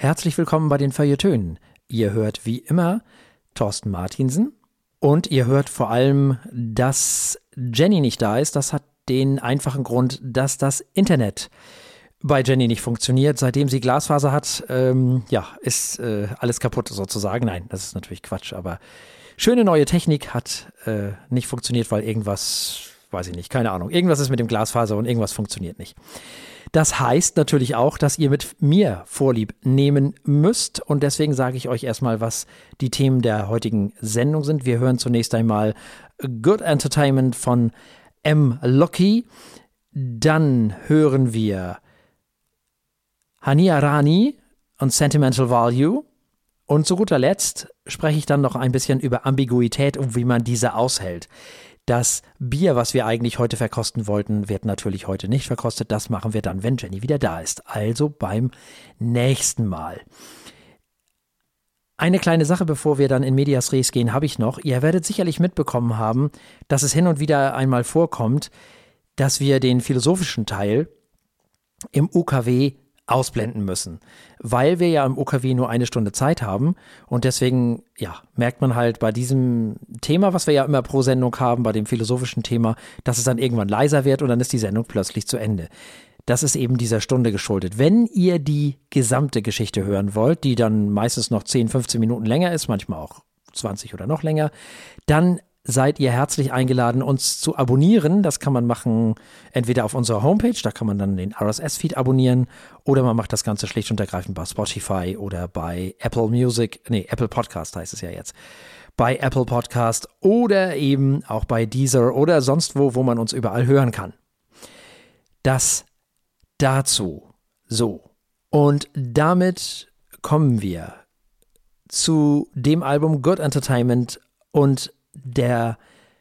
Herzlich willkommen bei den Feuilletönen. Ihr hört wie immer Thorsten Martinsen und ihr hört vor allem, dass Jenny nicht da ist. Das hat den einfachen Grund, dass das Internet bei Jenny nicht funktioniert. Seitdem sie Glasfaser hat, ist alles kaputt sozusagen. Nein, das ist natürlich Quatsch, aber schöne neue Technik hat nicht funktioniert, weil irgendwas, weiß ich nicht, keine Ahnung. Irgendwas ist mit dem Glasfaser und irgendwas funktioniert nicht. Das heißt natürlich auch, dass ihr mit mir Vorlieb nehmen müsst und deswegen sage ich euch erstmal, was die Themen der heutigen Sendung sind. Wir hören zunächst einmal Good Entertainment von M. Loki, dann hören wir Hania Rani und Sentimental Value und zu guter Letzt spreche ich dann noch ein bisschen über Ambiguität und wie man diese aushält. Das Bier, was wir eigentlich heute verkosten wollten, wird natürlich heute nicht verkostet. Das machen wir dann, wenn Jenny wieder da ist. Also beim nächsten Mal. Eine kleine Sache, bevor wir dann in Medias Res gehen, habe ich noch. Ihr werdet sicherlich mitbekommen haben, dass es hin und wieder einmal vorkommt, dass wir den philosophischen Teil im UKW ausblenden müssen, weil wir ja im UKW nur eine Stunde Zeit haben und deswegen, merkt man halt bei diesem Thema, was wir ja immer pro Sendung haben, bei dem philosophischen Thema, dass es dann irgendwann leiser wird und dann ist die Sendung plötzlich zu Ende. Das ist eben dieser Stunde geschuldet. Wenn ihr die gesamte Geschichte hören wollt, die dann meistens noch 10, 15 Minuten länger ist, manchmal auch 20 oder noch länger, dann seid ihr herzlich eingeladen, uns zu abonnieren. Das kann man machen entweder auf unserer Homepage, da kann man dann den RSS-Feed abonnieren, oder man macht das Ganze schlicht und ergreifend bei Spotify oder bei Apple Podcast heißt es ja jetzt, bei Apple Podcast oder eben auch bei Deezer oder sonst wo man uns überall hören kann. Das dazu. So. Und damit kommen wir zu dem Album Good Entertainment und dem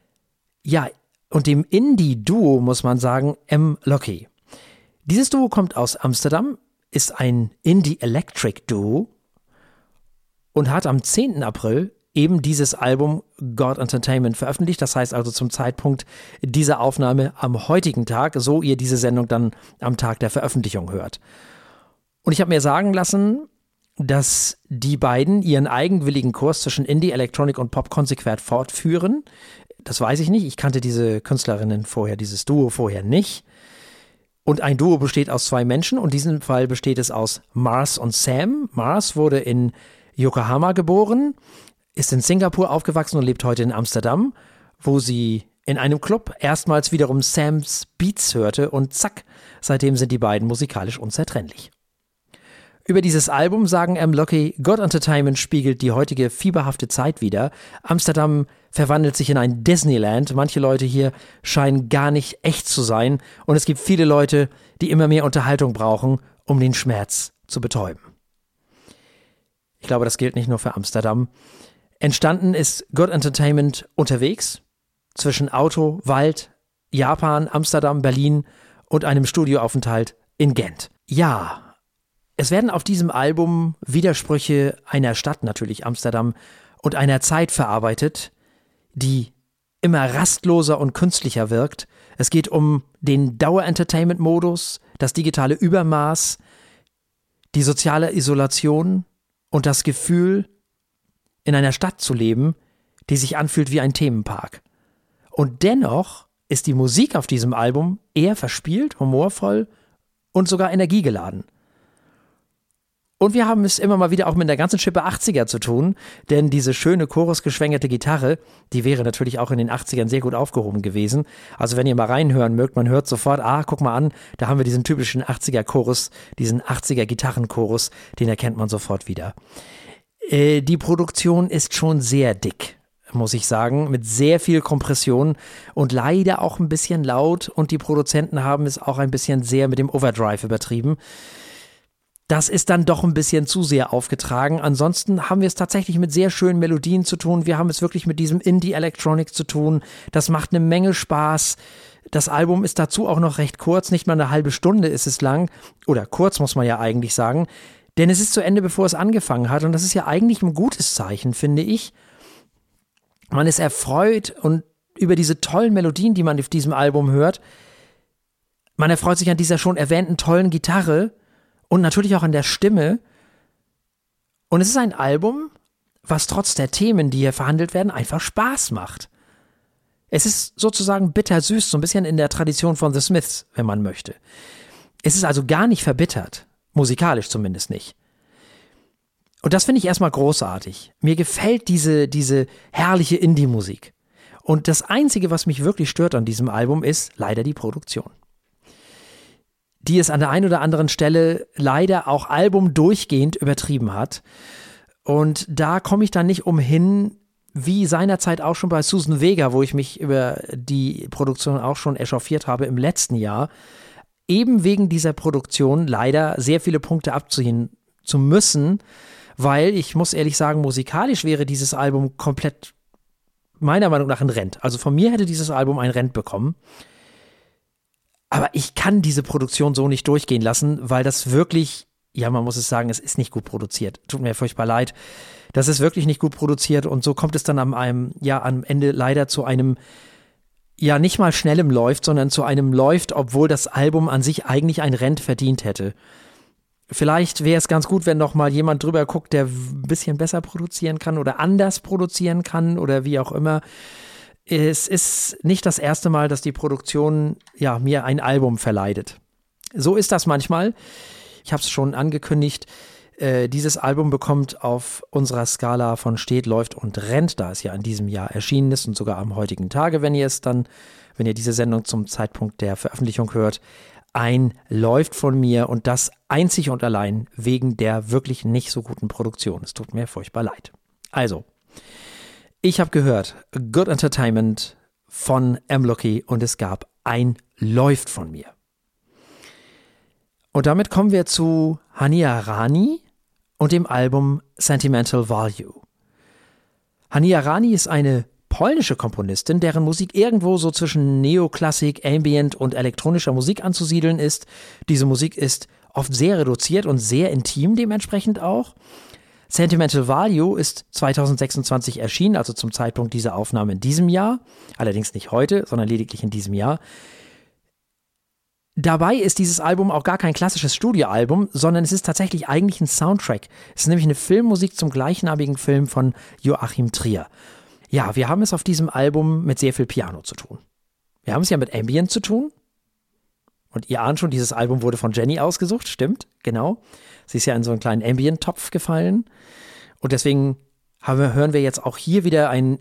Indie-Duo, muss man sagen, M. Loki. Dieses Duo kommt aus Amsterdam, ist ein Indie-Electric-Duo und hat am 10. April eben dieses Album God Entertainment veröffentlicht. Das heißt also zum Zeitpunkt dieser Aufnahme am heutigen Tag, so ihr diese Sendung dann am Tag der Veröffentlichung hört. Und ich habe mir sagen lassen, dass die beiden ihren eigenwilligen Kurs zwischen Indie, Electronic und Pop konsequent fortführen. Das weiß ich nicht. Ich kannte diese Künstlerinnen vorher, dieses Duo vorher nicht. Und ein Duo besteht aus zwei Menschen und in diesem Fall besteht es aus Mars und Sam. Mars wurde in Yokohama geboren, ist in Singapur aufgewachsen und lebt heute in Amsterdam, wo sie in einem Club erstmals wiederum Sams Beats hörte und zack, seitdem sind die beiden musikalisch unzertrennlich. Über dieses Album sagen M. Loki, God Entertainment spiegelt die heutige fieberhafte Zeit wider. Amsterdam verwandelt sich in ein Disneyland. Manche Leute hier scheinen gar nicht echt zu sein. Und es gibt viele Leute, die immer mehr Unterhaltung brauchen, um den Schmerz zu betäuben. Ich glaube, das gilt nicht nur für Amsterdam. Entstanden ist God Entertainment unterwegs zwischen Auto, Wald, Japan, Amsterdam, Berlin und einem Studioaufenthalt in Gent. Ja, es werden auf diesem Album Widersprüche einer Stadt, natürlich Amsterdam, und einer Zeit verarbeitet, die immer rastloser und künstlicher wirkt. Es geht um den Dauer-Entertainment-Modus, das digitale Übermaß, die soziale Isolation und das Gefühl, in einer Stadt zu leben, die sich anfühlt wie ein Themenpark. Und dennoch ist die Musik auf diesem Album eher verspielt, humorvoll und sogar energiegeladen. Und wir haben es immer mal wieder auch mit der ganzen Schippe 80er zu tun, denn diese schöne chorusgeschwängerte Gitarre, die wäre natürlich auch in den 80ern sehr gut aufgehoben gewesen. Also wenn ihr mal reinhören mögt, man hört sofort, guck mal an, da haben wir diesen typischen 80er-Chorus, diesen 80er-Gitarrenchorus, den erkennt man sofort wieder. Die Produktion ist schon sehr dick, muss ich sagen, mit sehr viel Kompression und leider auch ein bisschen laut und die Produzenten haben es auch ein bisschen sehr mit dem Overdrive übertrieben. Das ist dann doch ein bisschen zu sehr aufgetragen. Ansonsten haben wir es tatsächlich mit sehr schönen Melodien zu tun. Wir haben es wirklich mit diesem Indie-Electronic zu tun. Das macht eine Menge Spaß. Das Album ist dazu auch noch recht kurz. Nicht mal eine halbe Stunde ist es lang. Oder kurz muss man ja eigentlich sagen. Denn es ist zu Ende, bevor es angefangen hat. Und das ist ja eigentlich ein gutes Zeichen, finde ich. Man ist erfreut und über diese tollen Melodien, die man auf diesem Album hört. Man erfreut sich an dieser schon erwähnten tollen Gitarre. Und natürlich auch an der Stimme Und es ist ein Album, was trotz der Themen, die hier verhandelt werden, einfach Spaß macht. Es ist sozusagen bittersüß, so ein bisschen in der Tradition von The Smiths, wenn man möchte. Es ist also gar nicht verbittert, musikalisch zumindest nicht. Und das finde ich erstmal großartig. Mir gefällt diese herrliche Indie-Musik. Und das Einzige, was mich wirklich stört an diesem Album, ist leider die Produktion. Die es an der einen oder anderen Stelle leider auch Album durchgehend übertrieben hat. Und da komme ich dann nicht umhin, wie seinerzeit auch schon bei Susan Vega, wo ich mich über die Produktion auch schon echauffiert habe im letzten Jahr, eben wegen dieser Produktion leider sehr viele Punkte abziehen zu müssen, weil ich muss ehrlich sagen, musikalisch wäre dieses Album komplett meiner Meinung nach ein Rent. Also von mir hätte dieses Album ein Rent bekommen. Aber ich kann diese Produktion so nicht durchgehen lassen, weil das wirklich, ja, man muss es sagen, es ist nicht gut produziert. Tut mir furchtbar leid. Das ist wirklich nicht gut produziert und so kommt es dann am Ende leider zu einem, ja, nicht mal schnellem Läuft, sondern zu einem Läuft, obwohl das Album an sich eigentlich ein Rent verdient hätte. Vielleicht wäre es ganz gut, wenn noch mal jemand drüber guckt, der ein bisschen besser produzieren kann oder anders produzieren kann oder wie auch immer. Es ist nicht das erste Mal, dass die Produktion mir ein Album verleidet. So ist das manchmal. Ich habe es schon angekündigt. Dieses Album bekommt auf unserer Skala von steht, läuft und rennt, da es ja in diesem Jahr erschienen ist und sogar am heutigen Tage, wenn ihr diese Sendung zum Zeitpunkt der Veröffentlichung hört, ein läuft von mir und das einzig und allein wegen der wirklich nicht so guten Produktion. Es tut mir furchtbar leid. Also, ich habe gehört, Good Entertainment von M-Loki und es gab ein läuft von mir. Und damit kommen wir zu Hania Rani und dem Album Sentimental Value. Hania Rani ist eine polnische Komponistin, deren Musik irgendwo so zwischen Neoklassik, Ambient und elektronischer Musik anzusiedeln ist. Diese Musik ist oft sehr reduziert und sehr intim dementsprechend auch. Sentimental Value ist 2026 erschienen, also zum Zeitpunkt dieser Aufnahme in diesem Jahr. Allerdings nicht heute, sondern lediglich in diesem Jahr. Dabei ist dieses Album auch gar kein klassisches Studioalbum, sondern es ist tatsächlich eigentlich ein Soundtrack. Es ist nämlich eine Filmmusik zum gleichnamigen Film von Joachim Trier. Ja, wir haben es auf diesem Album mit sehr viel Piano zu tun. Wir haben es ja mit Ambient zu tun. Und ihr ahnt schon, dieses Album wurde von Jenny ausgesucht, stimmt, genau. Sie ist ja in so einen kleinen Ambient-Topf gefallen. Und deswegen hören wir jetzt auch hier wieder ein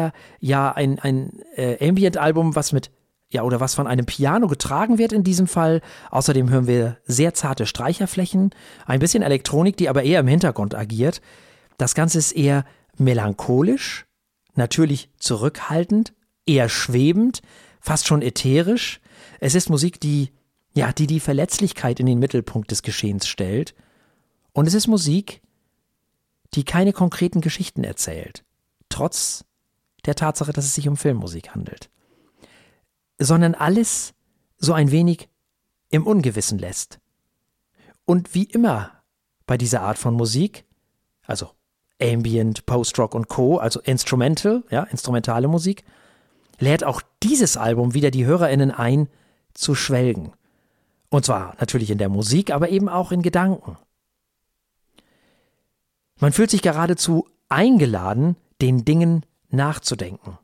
Ambient-Album, was von einem Piano getragen wird in diesem Fall. Außerdem hören wir sehr zarte Streicherflächen, ein bisschen Elektronik, die aber eher im Hintergrund agiert. Das Ganze ist eher melancholisch, natürlich zurückhaltend, eher schwebend, fast schon ätherisch. Es ist Musik, die Verletzlichkeit in den Mittelpunkt des Geschehens stellt. Und es ist Musik, die keine konkreten Geschichten erzählt, trotz der Tatsache, dass es sich um Filmmusik handelt, sondern alles so ein wenig im Ungewissen lässt. Und wie immer bei dieser Art von Musik, also Ambient, Post-Rock und Co., also instrumentale Musik, lädt auch dieses Album wieder die HörerInnen ein, zu schwelgen. Und zwar natürlich in der Musik, aber eben auch in Gedanken. Man fühlt sich geradezu eingeladen, den Dingen nachzudenken.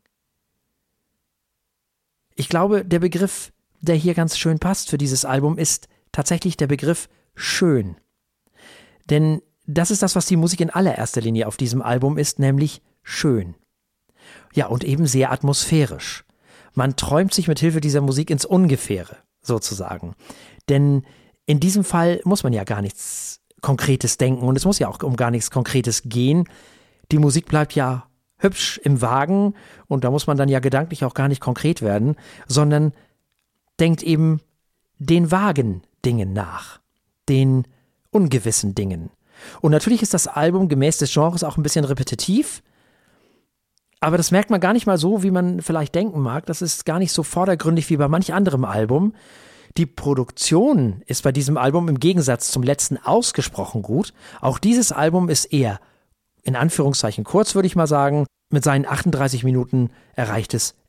Ich glaube, der Begriff, der hier ganz schön passt für dieses Album, ist tatsächlich der Begriff schön. Denn das ist das, was die Musik in allererster Linie auf diesem Album ist, nämlich schön. Ja, und eben sehr atmosphärisch. Man träumt sich mit Hilfe dieser Musik ins Ungefähre, sozusagen. Denn in diesem Fall muss man ja gar nichts Konkretes denken und es muss ja auch um gar nichts Konkretes gehen. Die Musik bleibt ja hübsch im Wagen und da muss man dann ja gedanklich auch gar nicht konkret werden, sondern denkt eben den vagen Dingen nach, den ungewissen Dingen. Und natürlich ist das Album gemäß des Genres auch ein bisschen repetitiv, aber das merkt man gar nicht mal so, wie man vielleicht denken mag. Das ist gar nicht so vordergründig wie bei manch anderem Album. Die Produktion ist bei diesem Album im Gegensatz zum letzten ausgesprochen gut. Auch dieses Album ist eher, in Anführungszeichen kurz würde ich mal sagen, mit seinen 38 Minuten erreicht es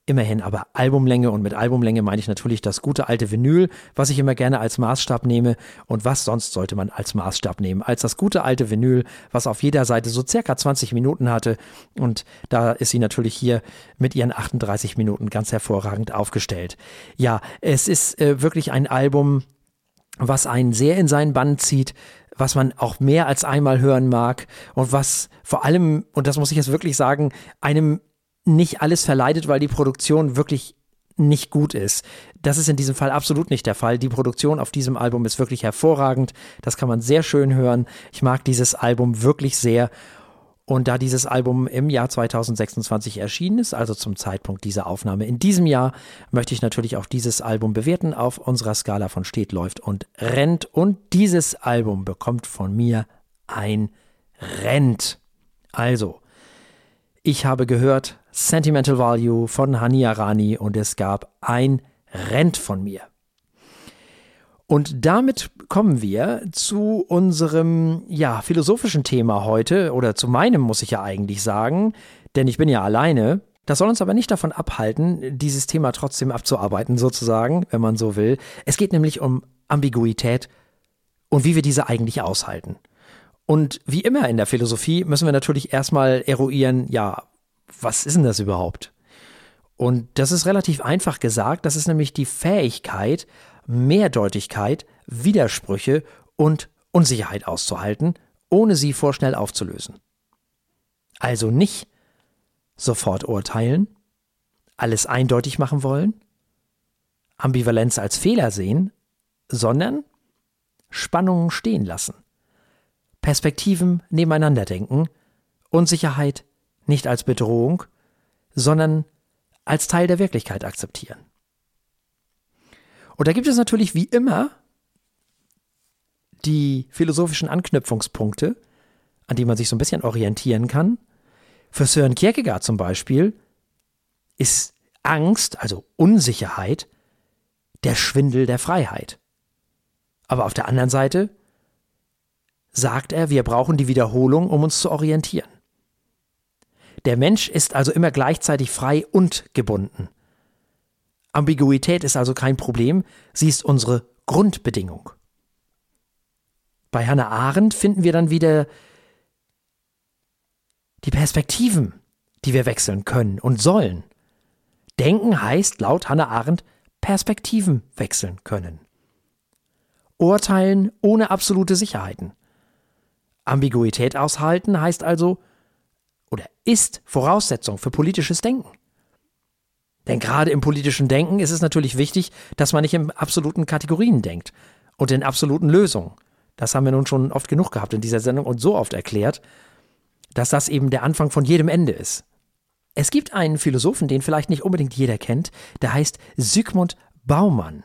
Immerhin aber Albumlänge, und mit Albumlänge meine ich natürlich das gute alte Vinyl, was ich immer gerne als Maßstab nehme. Und was sonst sollte man als Maßstab nehmen als das gute alte Vinyl, was auf jeder Seite so circa 20 Minuten hatte. Und da ist sie natürlich hier mit ihren 38 Minuten ganz hervorragend aufgestellt. Ja, es ist wirklich ein Album, was einen sehr in seinen Bann zieht, was man auch mehr als einmal hören mag und was vor allem, und das muss ich jetzt wirklich sagen, einem nicht alles verleidet, weil die Produktion wirklich nicht gut ist. Das ist in diesem Fall absolut nicht der Fall. Die Produktion auf diesem Album ist wirklich hervorragend. Das kann man sehr schön hören. Ich mag dieses Album wirklich sehr. Und da dieses Album im Jahr 2026 erschienen ist, also zum Zeitpunkt dieser Aufnahme in diesem Jahr, möchte ich natürlich auch dieses Album bewerten auf unserer Skala von steht, läuft und rennt. Und dieses Album bekommt von mir ein Rennt. Also, ich habe gehört Sentimental Value von Hania Rani und es gab ein Rennt von mir. Und damit kommen wir zu unserem philosophischen Thema heute, oder zu meinem, muss ich ja eigentlich sagen, denn ich bin ja alleine. Das soll uns aber nicht davon abhalten, dieses Thema trotzdem abzuarbeiten, sozusagen, wenn man so will. Es geht nämlich um Ambiguität und wie wir diese eigentlich aushalten. Und wie immer in der Philosophie müssen wir natürlich erstmal eruieren, was ist denn das überhaupt? Und das ist relativ einfach gesagt, das ist nämlich die Fähigkeit, Mehrdeutigkeit, Widersprüche und Unsicherheit auszuhalten, ohne sie vorschnell aufzulösen. Also nicht sofort urteilen, alles eindeutig machen wollen, Ambivalenz als Fehler sehen, sondern Spannungen stehen lassen. Perspektiven nebeneinander denken, Unsicherheit nicht als Bedrohung, sondern als Teil der Wirklichkeit akzeptieren. Und da gibt es natürlich wie immer die philosophischen Anknüpfungspunkte, an die man sich so ein bisschen orientieren kann. Für Søren Kierkegaard zum Beispiel ist Angst, also Unsicherheit, der Schwindel der Freiheit. Aber auf der anderen Seite sagt er, wir brauchen die Wiederholung, um uns zu orientieren. Der Mensch ist also immer gleichzeitig frei und gebunden. Ambiguität ist also kein Problem, sie ist unsere Grundbedingung. Bei Hannah Arendt finden wir dann wieder die Perspektiven, die wir wechseln können und sollen. Denken heißt laut Hannah Arendt Perspektiven wechseln können. Urteilen ohne absolute Sicherheiten. Ambiguität aushalten heißt also, oder ist Voraussetzung für politisches Denken. Denn gerade im politischen Denken ist es natürlich wichtig, dass man nicht in absoluten Kategorien denkt und in absoluten Lösungen. Das haben wir nun schon oft genug gehabt in dieser Sendung und so oft erklärt, dass das eben der Anfang von jedem Ende ist. Es gibt einen Philosophen, den vielleicht nicht unbedingt jeder kennt, der heißt Zygmunt Bauman.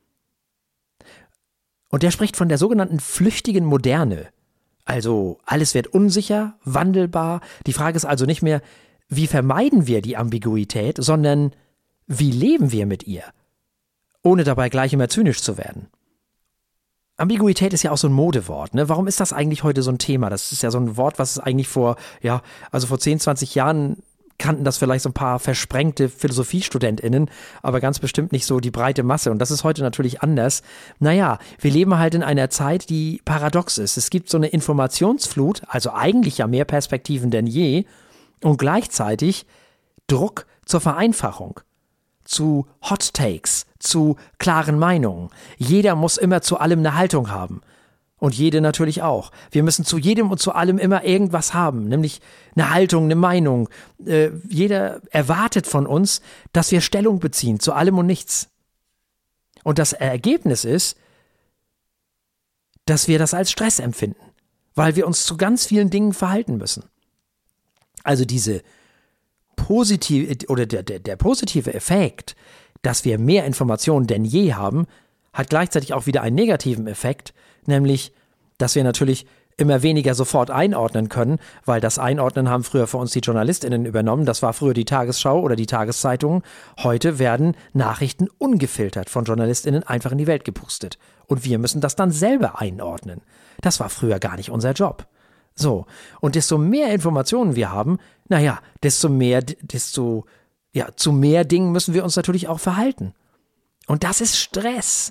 Und der spricht von der sogenannten flüchtigen Moderne. Also alles wird unsicher, wandelbar. Die Frage ist also nicht mehr, wie vermeiden wir die Ambiguität, sondern wie leben wir mit ihr, ohne dabei gleich immer zynisch zu werden. Ambiguität ist ja auch so ein Modewort, ne? Warum ist das eigentlich heute so ein Thema? Das ist ja so ein Wort, was es eigentlich vor 10, 20 Jahren kannten das vielleicht so ein paar versprengte PhilosophiestudentInnen, aber ganz bestimmt nicht so die breite Masse. Und das ist heute natürlich anders. Naja, wir leben halt in einer Zeit, die paradox ist. Es gibt so eine Informationsflut, also eigentlich ja mehr Perspektiven denn je, und gleichzeitig Druck zur Vereinfachung, zu Hot Takes, zu klaren Meinungen. Jeder muss immer zu allem eine Haltung haben. Und jede natürlich auch. Wir müssen zu jedem und zu allem immer irgendwas haben, nämlich eine Haltung, eine Meinung. Jeder erwartet von uns, dass wir Stellung beziehen zu allem und nichts. Und das Ergebnis ist, dass wir das als Stress empfinden, weil wir uns zu ganz vielen Dingen verhalten müssen. Also diese positive oder der positive Effekt, dass wir mehr Informationen denn je haben, hat gleichzeitig auch wieder einen negativen Effekt, nämlich, dass wir natürlich immer weniger sofort einordnen können, weil das Einordnen haben früher für uns die JournalistInnen übernommen. Das war früher die Tagesschau oder die Tageszeitungen. Heute werden Nachrichten ungefiltert von JournalistInnen einfach in die Welt gepustet. Und wir müssen das dann selber einordnen. Das war früher gar nicht unser Job. So, und desto mehr Informationen wir haben, desto ja, zu mehr Dingen müssen wir uns natürlich auch verhalten. Und das ist Stress.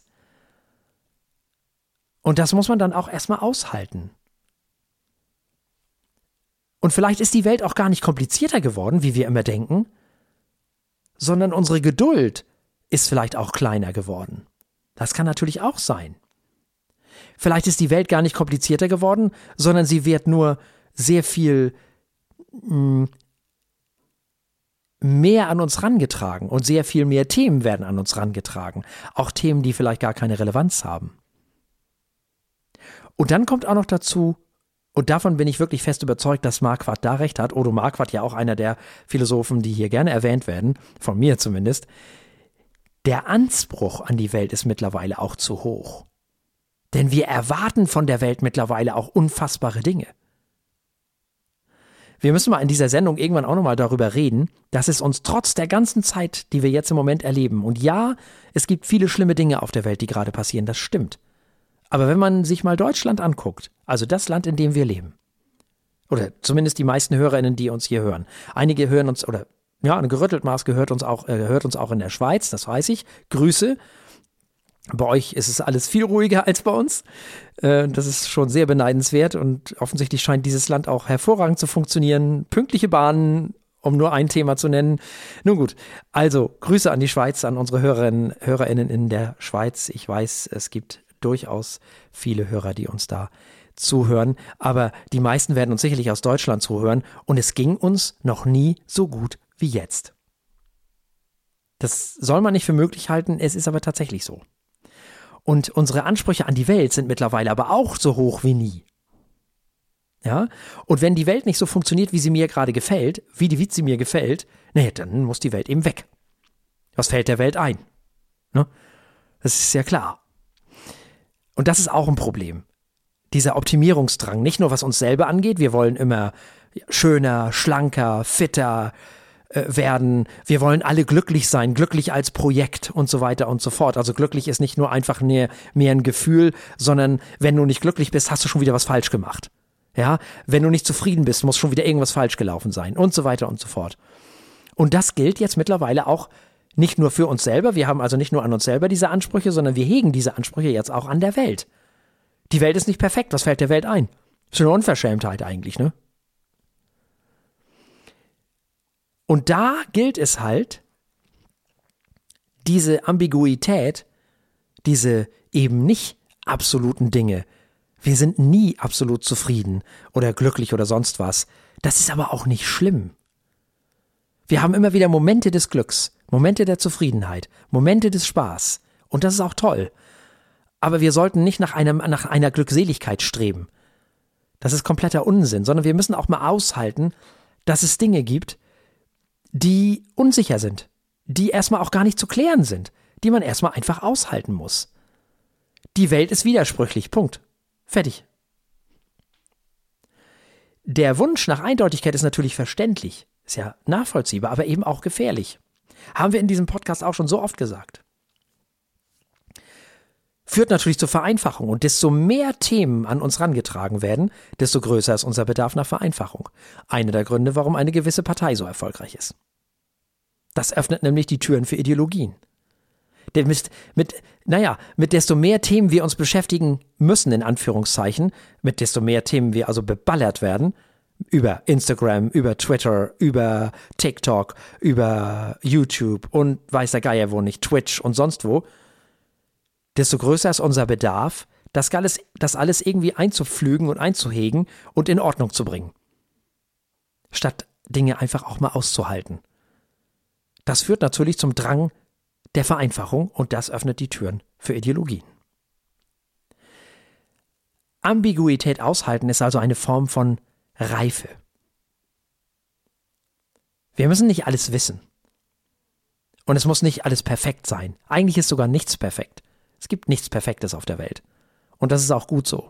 Und das muss man dann auch erstmal aushalten. Und vielleicht ist die Welt auch gar nicht komplizierter geworden, wie wir immer denken, sondern unsere Geduld ist vielleicht auch kleiner geworden. Das kann natürlich auch sein. Vielleicht ist die Welt gar nicht komplizierter geworden, sondern sie wird nur sehr viel mehr an uns rangetragen und sehr viel mehr Themen werden an uns rangetragen. Auch Themen, die vielleicht gar keine Relevanz haben. Und dann kommt auch noch dazu, und davon bin ich wirklich fest überzeugt, dass Marquardt da recht hat. Odo Marquardt, ja auch einer der Philosophen, die hier gerne erwähnt werden, von mir zumindest. Der Anspruch an die Welt ist mittlerweile auch zu hoch. Denn wir erwarten von der Welt mittlerweile auch unfassbare Dinge. Wir müssen mal in dieser Sendung irgendwann auch nochmal darüber reden, dass es uns trotz der ganzen Zeit, die wir jetzt im Moment erleben, und ja, es gibt viele schlimme Dinge auf der Welt, die gerade passieren, das stimmt. Aber wenn man sich mal Deutschland anguckt, also das Land, in dem wir leben, oder zumindest die meisten HörerInnen, die uns hier hören, einige hören uns, oder ja, ein gerüttelt Maß hört uns auch in der Schweiz, das weiß ich, Grüße. Bei euch ist es alles viel ruhiger als bei uns. Das ist schon sehr beneidenswert und offensichtlich scheint dieses Land auch hervorragend zu funktionieren. Pünktliche Bahnen, um nur ein Thema zu nennen. Nun gut, also Grüße an die Schweiz, an unsere HörerInnen in der Schweiz. Ich weiß, es gibt durchaus viele Hörer, die uns da zuhören, aber die meisten werden uns sicherlich aus Deutschland zuhören und es ging uns noch nie so gut wie jetzt. Das soll man nicht für möglich halten, es ist aber tatsächlich so. Und unsere Ansprüche an die Welt sind mittlerweile aber auch so hoch wie nie. Ja? Und wenn die Welt nicht so funktioniert, wie sie mir gerade gefällt, wie sie mir gefällt, naja, dann muss die Welt eben weg. Was fällt der Welt ein? Ne? Das ist ja klar. Und das ist auch ein Problem. Dieser Optimierungsdrang, nicht nur was uns selber angeht, wir wollen immer schöner, schlanker, fitter werden, wir wollen alle glücklich sein, glücklich als Projekt und so weiter und so fort. Also glücklich ist nicht nur einfach mehr ein Gefühl, sondern wenn du nicht glücklich bist, hast du schon wieder was falsch gemacht. Ja, wenn du nicht zufrieden bist, muss schon wieder irgendwas falsch gelaufen sein und so weiter und so fort. Und das gilt jetzt mittlerweile auch nicht nur für uns selber, wir haben also nicht nur an uns selber diese Ansprüche, sondern wir hegen diese Ansprüche jetzt auch an der Welt. Die Welt ist nicht perfekt, was fällt der Welt ein? Ist eine Unverschämtheit eigentlich, ne? Und da gilt es halt, diese Ambiguität, diese eben nicht absoluten Dinge, wir sind nie absolut zufrieden oder glücklich oder sonst was, das ist aber auch nicht schlimm. Wir haben immer wieder Momente des Glücks, Momente der Zufriedenheit, Momente des Spaß und das ist auch toll. Aber wir sollten nicht nach einer Glückseligkeit streben. Das ist kompletter Unsinn, sondern wir müssen auch mal aushalten, dass es Dinge gibt, die unsicher sind, die erstmal auch gar nicht zu klären sind, die man erstmal einfach aushalten muss. Die Welt ist widersprüchlich, Punkt. Fertig. Der Wunsch nach Eindeutigkeit ist natürlich verständlich, ist ja nachvollziehbar, aber eben auch gefährlich. Haben wir in diesem Podcast auch schon so oft gesagt. Führt natürlich zur Vereinfachung und desto mehr Themen an uns rangetragen werden, desto größer ist unser Bedarf nach Vereinfachung. Einer der Gründe, warum eine gewisse Partei so erfolgreich ist. Das öffnet nämlich die Türen für Ideologien. Denn mit desto mehr Themen wir uns beschäftigen müssen, in Anführungszeichen, mit desto mehr Themen wir also beballert werden, über Instagram, über Twitter, über TikTok, über YouTube und weiß der Geier wo nicht, Twitch und sonst wo, desto größer ist unser Bedarf, das alles irgendwie einzupflügen und einzuhegen und in Ordnung zu bringen. Statt Dinge einfach auch mal auszuhalten. Das führt natürlich zum Drang der Vereinfachung und das öffnet die Türen für Ideologien. Ambiguität aushalten ist also eine Form von Reife. Wir müssen nicht alles wissen. Und es muss nicht alles perfekt sein. Eigentlich ist sogar nichts perfekt. Es gibt nichts Perfektes auf der Welt. Und das ist auch gut so.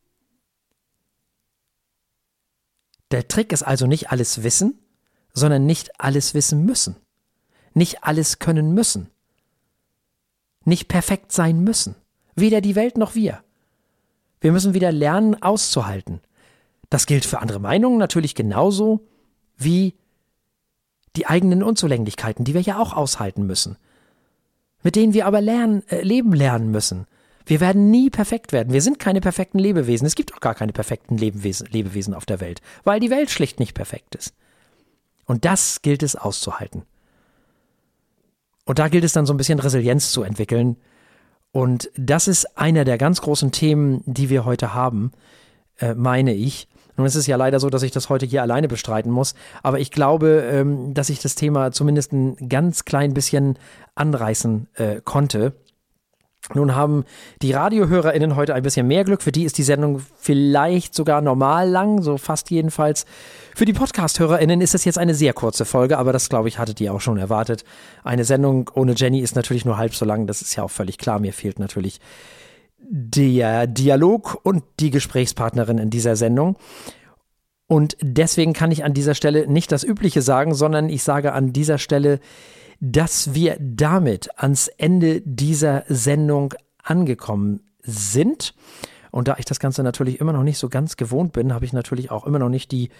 Der Trick ist also nicht alles wissen, sondern nicht alles wissen müssen. Nicht alles können müssen. Nicht perfekt sein müssen. Weder die Welt noch wir. Wir müssen wieder lernen, auszuhalten. Das gilt für andere Meinungen natürlich genauso wie Die eigenen Unzulänglichkeiten, die wir ja auch aushalten müssen. Mit denen wir aber leben lernen müssen. Wir werden nie perfekt werden. Wir sind keine perfekten Lebewesen. Es gibt auch gar keine perfekten Lebewesen auf der Welt, weil die Welt schlicht nicht perfekt ist. Und das gilt es auszuhalten. Und da gilt es dann so ein bisschen Resilienz zu entwickeln. Und das ist einer der ganz großen Themen, die wir heute haben, meine ich. Nun ist es ja leider so, dass ich das heute hier alleine bestreiten muss, aber ich glaube, dass ich das Thema zumindest ein ganz klein bisschen anreißen konnte. Nun haben die RadiohörerInnen heute ein bisschen mehr Glück. Für die ist die Sendung vielleicht sogar normal lang, so fast jedenfalls. Für die Podcast-HörerInnen ist es jetzt eine sehr kurze Folge, aber das, glaube ich, hattet ihr auch schon erwartet. Eine Sendung ohne Jenny ist natürlich nur halb so lang, das ist ja auch völlig klar. Mir fehlt natürlich der Dialog und die Gesprächspartnerin in dieser Sendung. Und deswegen kann ich an dieser Stelle nicht das Übliche sagen, sondern ich sage an dieser Stelle, dass wir damit ans Ende dieser Sendung angekommen sind. Und da ich das Ganze natürlich immer noch nicht so ganz gewohnt bin, habe ich natürlich auch immer noch nicht die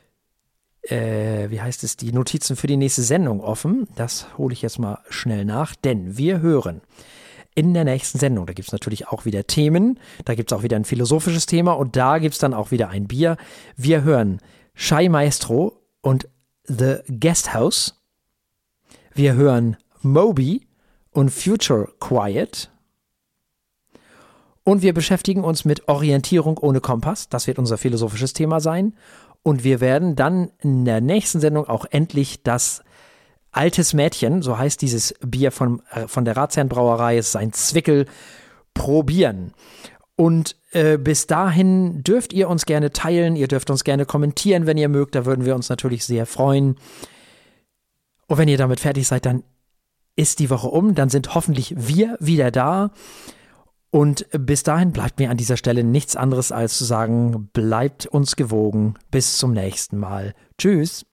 Notizen für die nächste Sendung offen. Das hole ich jetzt mal schnell nach, denn wir hören in der nächsten Sendung, da gibt es natürlich auch wieder Themen, da gibt es auch wieder ein philosophisches Thema und da gibt es dann auch wieder ein Bier. Wir hören Shy Maestro und The Guest House. Wir hören Moby und Future Quiet. Und wir beschäftigen uns mit Orientierung ohne Kompass. Das wird unser philosophisches Thema sein. Und wir werden dann in der nächsten Sendung auch endlich das Altes Mädchen, so heißt dieses Bier von der Ratsherrenbrauerei, es ist ein Zwickel, probieren. Und bis dahin dürft ihr uns gerne teilen, ihr dürft uns gerne kommentieren, wenn ihr mögt, da würden wir uns natürlich sehr freuen. Und wenn ihr damit fertig seid, dann ist die Woche um, dann sind hoffentlich wir wieder da. Und bis dahin bleibt mir an dieser Stelle nichts anderes als zu sagen, bleibt uns gewogen. Bis zum nächsten Mal. Tschüss.